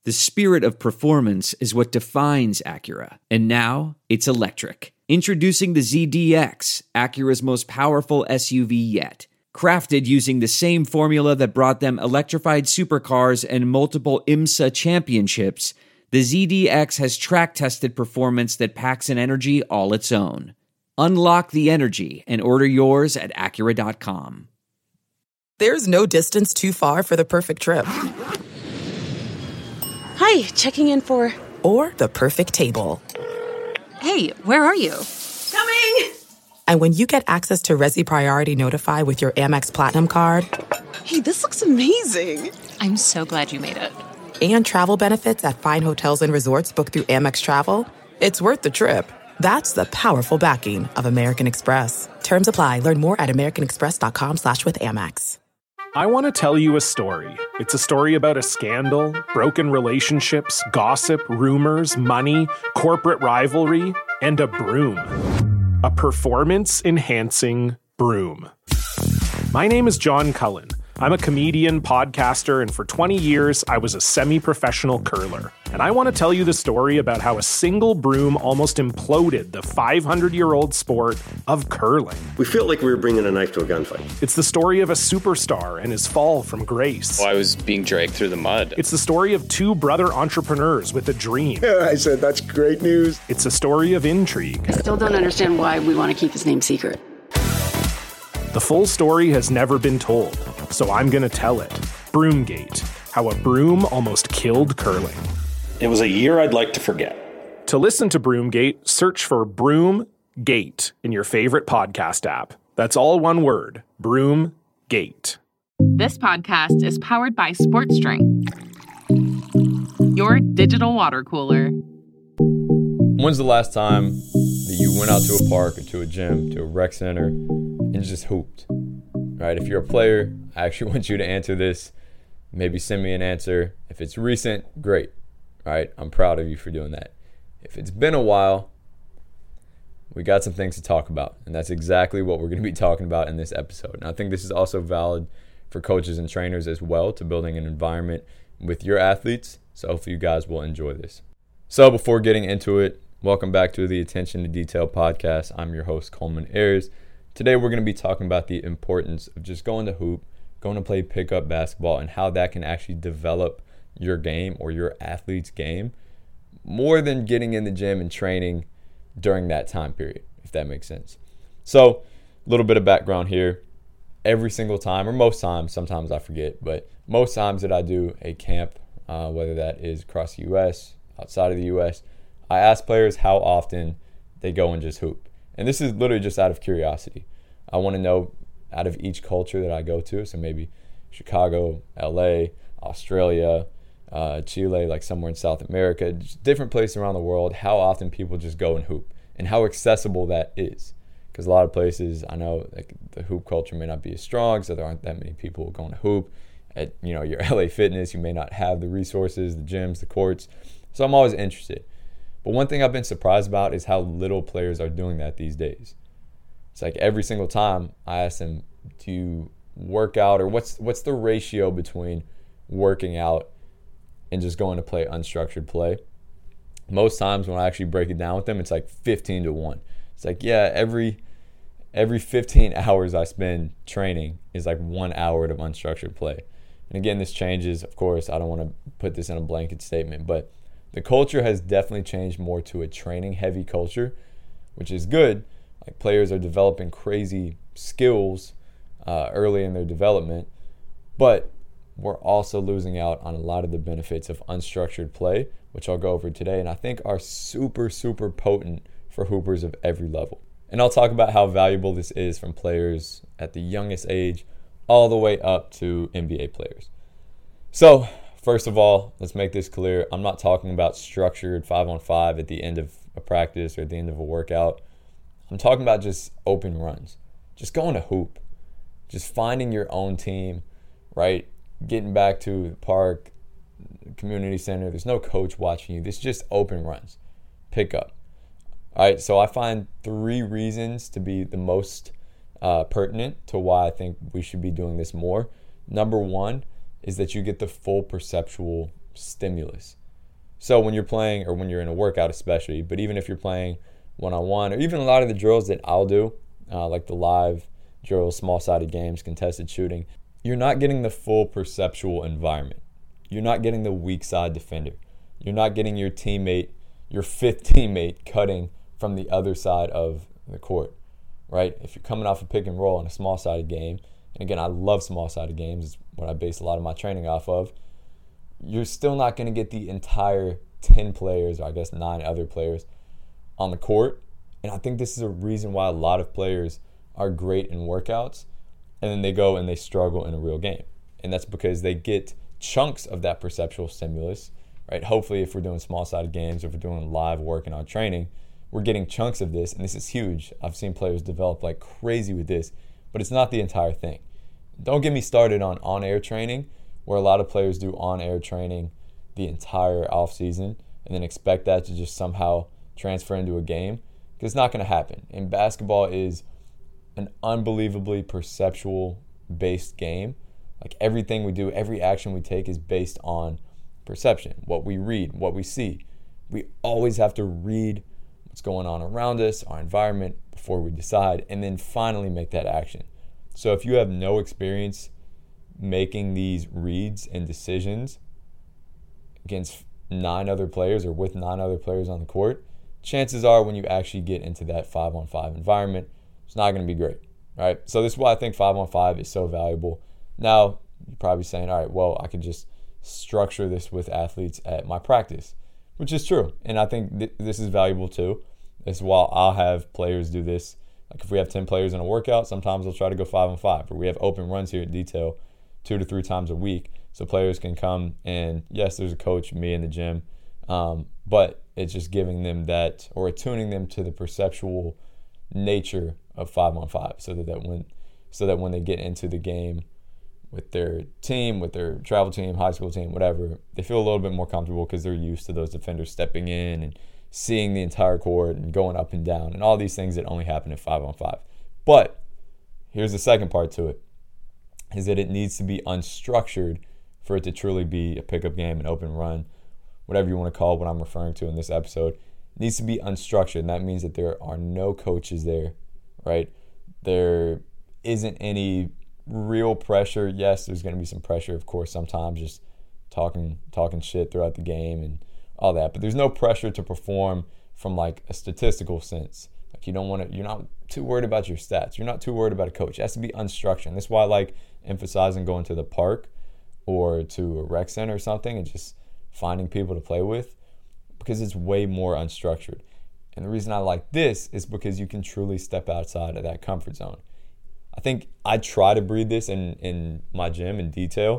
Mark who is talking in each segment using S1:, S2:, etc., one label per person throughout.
S1: The spirit of performance is what defines Acura. And now, it's electric. Introducing the ZDX, Acura's most powerful SUV yet. Crafted using the same formula that brought them electrified supercars and multiple IMSA championships, the ZDX has track-tested performance that packs an energy all its own. Unlock the energy and order yours at Acura.com.
S2: There's no distance too far for the perfect trip.
S3: Hi, checking in for...
S2: Or the perfect table.
S3: Hey, where are you?
S4: Coming!
S2: And when you get access to Resi Priority Notify with your Amex Platinum card...
S4: Hey, this looks amazing!
S3: I'm so glad you made it.
S2: And travel benefits at fine hotels and resorts booked through Amex Travel, it's worth the trip. That's the powerful backing of American Express. Terms apply. Learn more at americanexpress.com/withAmex.
S5: I want to tell you a story. It's a story about a scandal, broken relationships, gossip, rumors, money, corporate rivalry, and a broom. A performance-enhancing broom. My name is John Cullen. I'm a comedian, podcaster, and for 20 years, I was a semi-professional curler. And I want to tell you the story about how a single broom almost imploded the 500-year-old sport of curling.
S6: We felt like we were bringing a knife to a gunfight.
S5: It's the story of a superstar and his fall from grace.
S7: I was being dragged through the mud.
S5: It's the story of two brother entrepreneurs with a dream.
S6: I said, that's great news.
S5: It's a story of intrigue.
S8: I still don't understand why we want to keep his name secret.
S5: The full story has never been told, so I'm going to tell it. Broomgate, how a broom almost killed curling.
S9: It was a year I'd like to forget.
S5: To listen to Broomgate, search for Broomgate in your favorite podcast app. That's all one word, Broomgate.
S10: This podcast is powered by Sports Drink, your digital water cooler.
S11: When's the last time that you went out to a park or to a gym, to a rec center, and just hooped? Right? If you're a player, I actually want you to answer this. Maybe send me an answer. If it's recent, great. Right? I'm proud of you for doing that. If it's been a while, we got some things to talk about. And that's exactly what we're going to be talking about in this episode. And I think this is also valid for coaches and trainers as well, to building an environment with your athletes. So hopefully you guys will enjoy this. So before getting into it, welcome back to the Attention to Detail podcast. I'm your host, Coleman Ayers. Today we're going to be talking about the importance of just going to hoop, going to play pickup basketball, and how that can actually develop your game or your athlete's game more than getting in the gym and training during that time period, if that makes sense. So a little bit of background here. Every single time, or most times, sometimes I forget, but most times that I do a camp, whether that is across the U.S., outside of the U.S., I ask players how often they go and just hoop. And this is literally just out of curiosity. I want to know out of each culture that I go to, so maybe Chicago, LA, Australia, Chile, like somewhere in South America, just different places around the world, how often people just go and hoop and how accessible that is. Because a lot of places, I know like the hoop culture may not be as strong, so there aren't that many people going to hoop. At your LA Fitness, you may not have the resources, the gyms, the courts. So I'm always interested. But one thing I've been surprised about is how little players are doing that these days. It's like every single time I ask them, do you work out, or what's the ratio between working out and just going to play unstructured play? Most times when I actually break it down with them, it's like 15-1. It's like, yeah, every 15 hours I spend training is like 1 hour of unstructured play. And again, this changes, of course. I don't want to put this in a blanket statement, but the culture has definitely changed more to a training-heavy culture, which is good. Like players are developing crazy skills early in their development, but we're also losing out on a lot of the benefits of unstructured play, which I'll go over today, and I think are super, super potent for hoopers of every level. And I'll talk about how valuable this is from players at the youngest age all the way up to NBA players. So, first of all, let's make this clear. I'm not talking about structured 5-on-5 at the end of a practice or at the end of a workout. I'm talking about just open runs. Just going to hoop. Just finding your own team, right? Getting back to the park, community center. There's no coach watching you. This is just open runs. Pick up. All right, so I find 3 reasons to be the most pertinent to why I think we should be doing this more. Number 1 is that you get the full perceptual stimulus. So when you're playing, or when you're in a workout especially, but even if you're playing one-on-one, or even a lot of the drills that I'll do, like the live drills, small-sided games, contested shooting, you're not getting the full perceptual environment. You're not getting the weak side defender. You're not getting your teammate, your fifth teammate, cutting from the other side of the court, right? If you're coming off a pick and roll in a small-sided game, and again, I love small-sided games. It's what I base a lot of my training off of. You're still not going to get the entire 10 players, or I guess 9 other players, on the court. And I think this is a reason why a lot of players are great in workouts, and then they go and they struggle in a real game. And that's because they get chunks of that perceptual stimulus, right? Hopefully, if we're doing small-sided games, or if we're doing live work in our training, we're getting chunks of this, and this is huge. I've seen players develop like crazy with this, but it's not the entire thing. Don't get me started on on-air training, where a lot of players do on-air training the entire offseason and then expect that to just somehow transfer into a game, because it's not going to happen. And basketball is an unbelievably perceptual-based game. Like everything we do, every action we take is based on perception, what we read, what we see. We always have to read what's going on around us, our environment, before we decide, and then finally make that action. So if you have no experience making these reads and decisions against 9 other players, or with 9 other players on the court, chances are when you actually get into that 5-on-5 environment, it's not going to be great, right? So this is why I think 5-on-5 is so valuable. Now, you're probably saying, all right, well, I could just structure this with athletes at my practice, which is true. And I think this is valuable too. This is why I'll have players do this. Like if we have 10 players in a workout, sometimes I'll try to go 5-on-5. Or we have open runs here at Detail 2 to 3 times a week. So players can come and, yes, there's a coach, me in the gym, but it's just giving them that, or attuning them to the perceptual nature of 5-on-5, so that when they get into the game with their team, with their travel team, high school team, whatever, they feel a little bit more comfortable because they're used to those defenders stepping in and seeing the entire court and going up and down and all these things that only happen at 5-on-5. But here's the second part to it, is that it needs to be unstructured for it to truly be a pickup game, an open run, whatever you want to call what I'm referring to in this episode. It needs to be unstructured, and that means that there are no coaches there, right? There isn't any real pressure. Yes, there's going to be some pressure, of course, sometimes just talking shit throughout the game and all that, but there's no pressure to perform from like a statistical sense. Like you're not too worried about your stats. You're not too worried about a coach. It has to be unstructured. That's why I like emphasizing going to the park or to a rec center or something and just finding people to play with, because it's way more unstructured. And the reason I like this is because you can truly step outside of that comfort zone. I think I try to breed this in my gym in Detail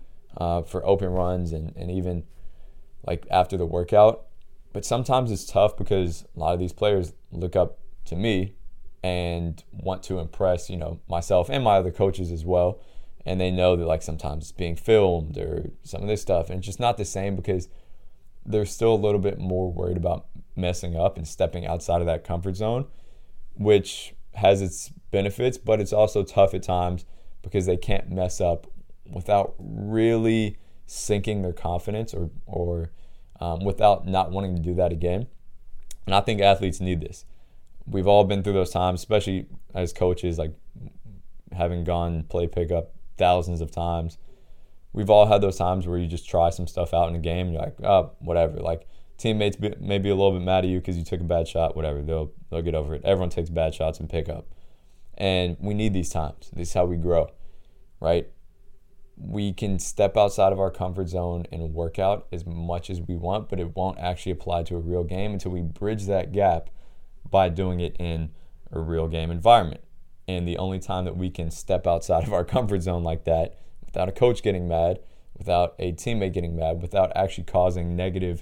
S11: for open runs and even like after the workout. But sometimes it's tough because a lot of these players look up to me and want to impress, myself and my other coaches as well. And they know that like sometimes it's being filmed or some of this stuff. And it's just not the same because they're still a little bit more worried about messing up and stepping outside of that comfort zone, which has its benefits, but it's also tough at times because they can't mess up without really sinking their confidence or without not wanting to do that again. And I think athletes need this. We've all been through those times, especially as coaches, like having gone play pickup thousands of times. We've all had those times where you just try some stuff out in a game and you're like, oh, whatever. Like teammates may be a little bit mad at you because you took a bad shot, whatever. They'll get over it. Everyone takes bad shots in pickup. And we need these times. This is how we grow, right? We can step outside of our comfort zone and work out as much as we want, but it won't actually apply to a real game until we bridge that gap by doing it in a real game environment. And the only time that we can step outside of our comfort zone like that, without a coach getting mad, without a teammate getting mad, without actually causing negative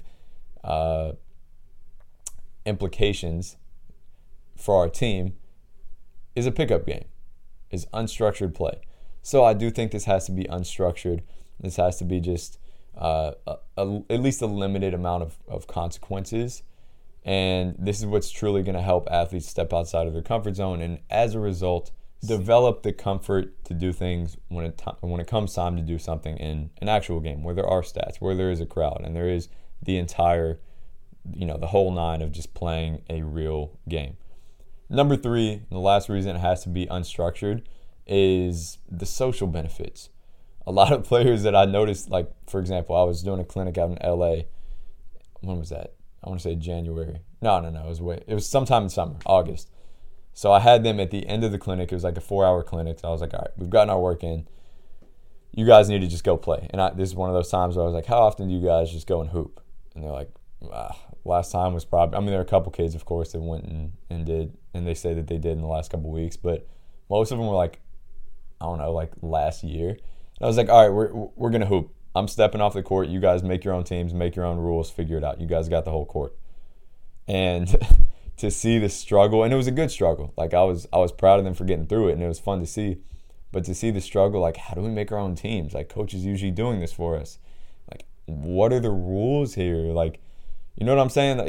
S11: implications for our team, is a pickup game, is unstructured play. So I do think this has to be unstructured. This has to be just at least a limited amount of consequences. And this is what's truly going to help athletes step outside of their comfort zone and as a result, develop the comfort to do things when it comes time to do something in an actual game where there are stats, where there is a crowd, and there is the entire, the whole nine of just playing a real game. Number 3, the last reason it has to be unstructured, is the social benefits. A lot of players that I noticed, like, for example, I was doing a clinic out in LA. When was that? I want to say January. No. It was sometime in summer, August. So I had them at the end of the clinic. It was like a 4-hour clinic. So I was like, all right, we've gotten our work in. You guys need to just go play. And this is one of those times where I was like, how often do you guys just go and hoop? And they're like, last time was probably, there are a couple kids, of course, that went and did, and they say that they did in the last couple weeks. But most of them were like, I don't know, like last year. And I was like, all right, we're going to hoop. I'm stepping off the court. You guys make your own teams, make your own rules, figure it out. You guys got the whole court. And to see the struggle, and it was a good struggle. Like I was proud of them for getting through it, and it was fun to see. But to see the struggle, like, how do we make our own teams? Like, coach is usually doing this for us. Like, what are the rules here? Like, you know what I'm saying?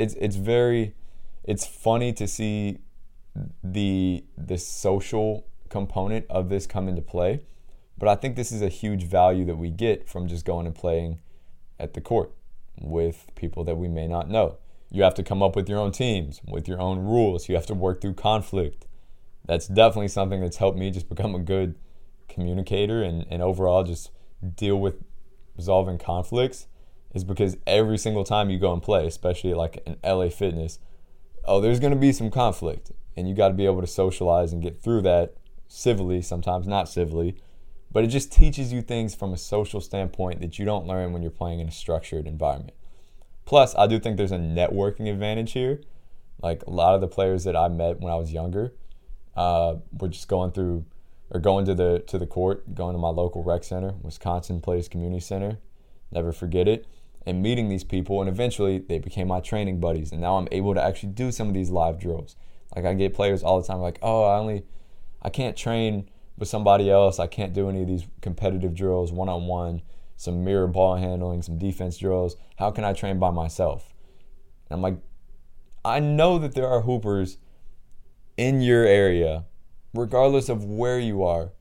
S11: It's funny to see the social component of this come into play. But I think this is a huge value that we get from just going and playing at the court with people that we may not know. You have to come up with your own teams, with your own rules. You have to work through conflict. That's definitely something that's helped me just become a good communicator and overall just deal with resolving conflicts, is because every single time you go and play, especially like an LA Fitness, there's going to be some conflict, and you got to be able to socialize and get through that civilly, sometimes not civilly. But it just teaches you things from a social standpoint that you don't learn when you're playing in a structured environment. Plus, I do think there's a networking advantage here. Like a lot of the players that I met when I was younger were just going to the court, going to my local rec center, Wisconsin Place Community Center, never forget it, and meeting these people. And eventually they became my training buddies. And now I'm able to actually do some of these live drills. Like I get players all the time like, I can't train with somebody else. I can't do any of these competitive drills one-on-one, some mirror ball handling, some defense drills. How can I train by myself? And I'm like, I know that there are hoopers in your area, regardless of where you are,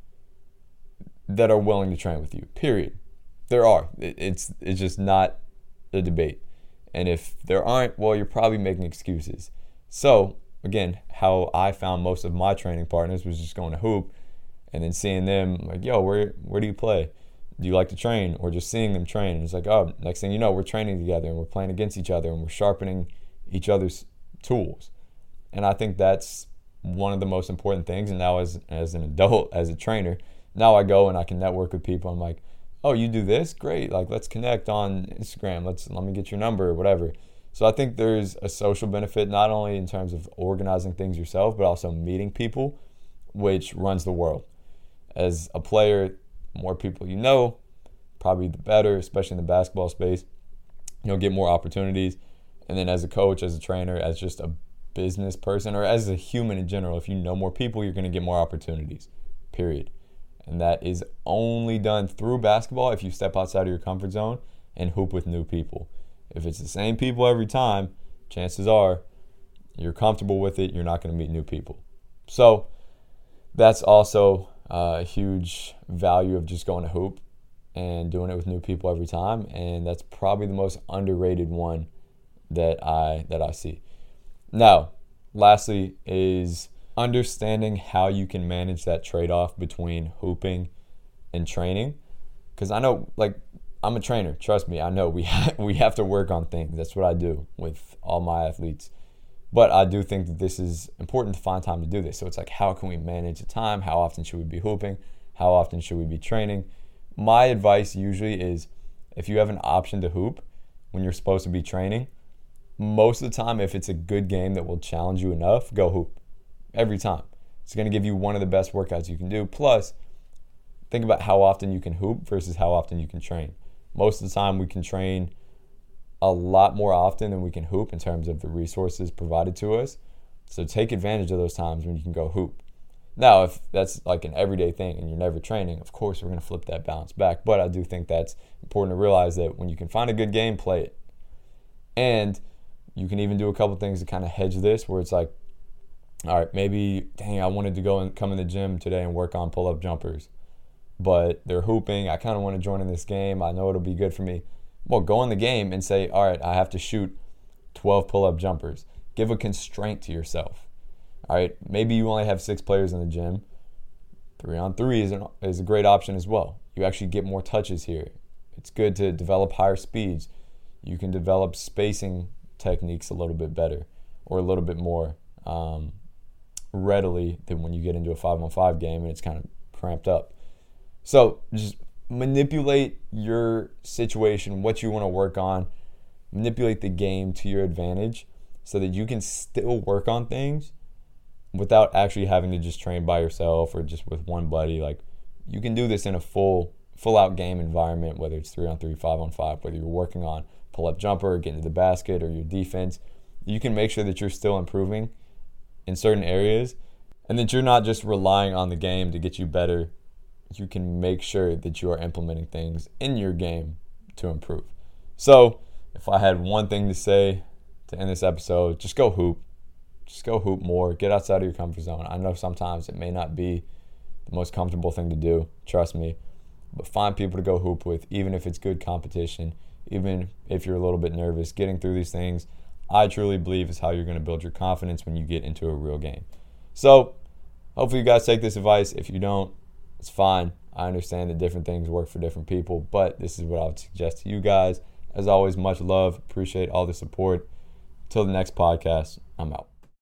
S11: that are willing to train with you, period. There are. It's just not a debate. And if there aren't, well, you're probably making excuses. So, again, how I found most of my training partners was just going to hoop and then seeing them like, yo, where do you play? Do you like to train? Or just seeing them train. And it's like, oh, next thing you know, we're training together and we're playing against each other and we're sharpening each other's tools. And I think that's one of the most important things. And now as an adult, as a trainer, now I go and I can network with people. I'm like, oh, you do this? Great. Like, let's connect on Instagram. Let me get your number or whatever. So I think there's a social benefit, not only in terms of organizing things yourself, but also meeting people, which runs the world. As a player, more people you know, probably the better, especially in the basketball space. You'll get more opportunities. And then as a coach, as a trainer, as just a business person, or as a human in general, if you know more people, you're going to get more opportunities, period. And that is only done through basketball if you step outside of your comfort zone and hoop with new people. If it's the same people every time, chances are you're comfortable with it, you're not going to meet new people. So that's also a huge value of just going to hoop and doing it with new people every time. And that's probably the most underrated one that I see. Now, lastly is understanding how you can manage that trade-off between hooping and training. Because I know, like, I'm a trainer. Trust me, I know we have to work on things. That's what I do with all my athletes. But I do think that this is important to find time to do this. So it's like, how can we manage the time? How often should we be hooping? How often should we be training? My advice usually is, if you have an option to hoop when you're supposed to be training, most of the time, if it's a good game that will challenge you enough, go hoop. Every time. It's going to give you one of the best workouts you can do. Plus, think about how often you can hoop versus how often you can train. Most of the time, we can train a lot more often than we can hoop in terms of the resources provided to us. So take advantage of those times when you can go hoop. Now, if that's like an everyday thing and you're never training, of course, we're going to flip that balance back. But I do think that's important to realize that when you can find a good game, play it. And you can even do a couple things to kind of hedge this, where it's like, All right, maybe, dang, I wanted to go and come in the gym today and work on pull-up jumpers, but they're hooping. I kind of want to join in this game. I know it'll be good for me. Well, go in the game and say, all right, I have to shoot 12 pull-up jumpers. Give a constraint to yourself. All right, maybe you only have 6 players in the gym. 3-on-3 is a great option as well. You actually get more touches here. It's good to develop higher speeds. You can develop spacing techniques a little bit better or a little bit more readily than when you get into a 5-on-5 game and it's kind of cramped up. So just manipulate your situation, what you want to work on, manipulate the game to your advantage so that you can still work on things without actually having to just train by yourself or just with one buddy. Like, you can do this in a full out game environment, whether it's 3-on-3, 5-on-5, whether you're working on pull-up jumper or getting to the basket or your defense. You can make sure that you're still improving in certain areas and that you're not just relying on the game to get you better. You can make sure that you are implementing things in your game to improve. So if I had one thing to say to end this episode, just go hoop. Just go hoop more. Get outside of your comfort zone. I know sometimes it may not be the most comfortable thing to do, trust me, but find people to go hoop with, even if it's good competition, even if you're a little bit nervous. Getting through these things, I truly believe, is how you're going to build your confidence when you get into a real game. So hopefully you guys take this advice. If you don't, it's fine. I understand that different things work for different people, but this is what I would suggest to you guys. As always, much love. Appreciate all the support. Till the next podcast, I'm out.